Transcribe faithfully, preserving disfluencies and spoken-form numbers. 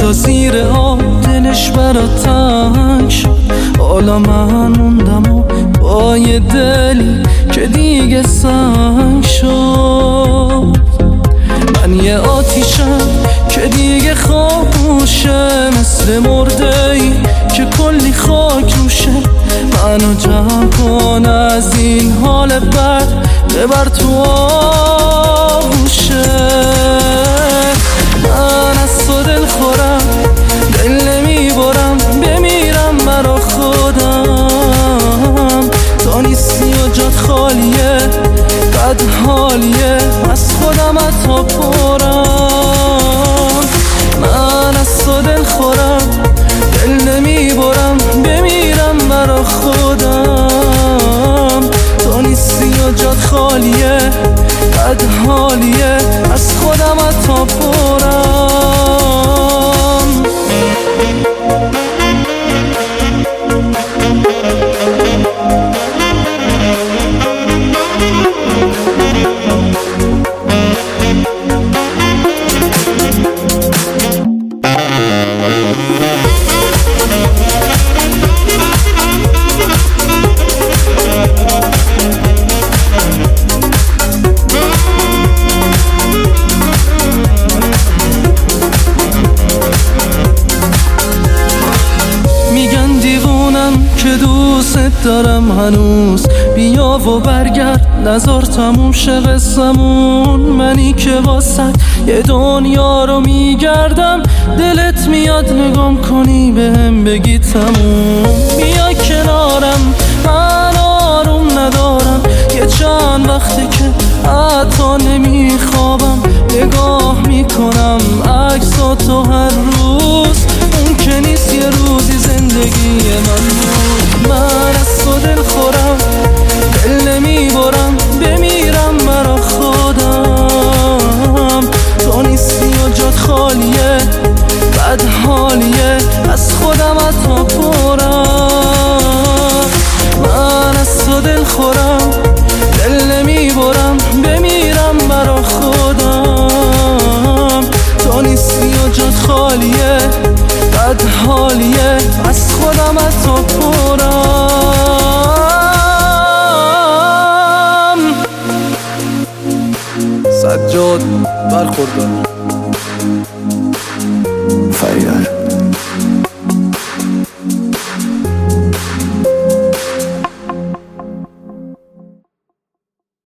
حالا زیر آب دلش برا تنگ شد. حالا من موندم و با یه دلی که دیگه سنگ شد. من یه آتیشم که دیگه خاموشه، مثل مرده ای که کلی خاک روشه. منو جمع کن از این حال بد، ببر تو آغوشه. من از تو دل خورم، دل نمیبرم، بمیرم برا خودم. تو نیستی و جات خالیه، بد حالیه، از خودم حتی پرم. من از تو دل خورم، دل نمیبرم، بمیرم برا خودم. تو نیستی و جات خالیه، بد حالیه، از خودم حتی پرم. که دوست دارم هنوز، بیا و برگرد، نزار تموم شه قصمون. منی که واسه یه دنیا رو میگردم، دلت میاد نگام کنی بهم بگی تموم. بیا کنارم، من آروم ندارم، یه چند وقته که حتی نمیخوابم. نگاه میکنم عکساتو هر روز، اون که نیست یه روزی زندگی من بود. من از تو دل خورم، دل نمیبرم، بمیرم برا خودم. تو نیستی و جات خالیه، بد حالیه، از خودم حتی پرم. من از تو دل خورم، دل نمیبرم، بمیرم برا خودم. تو نیستی و جات خالیه، بد حالیه، از خودم حتی پرم. سجاد برخوردار.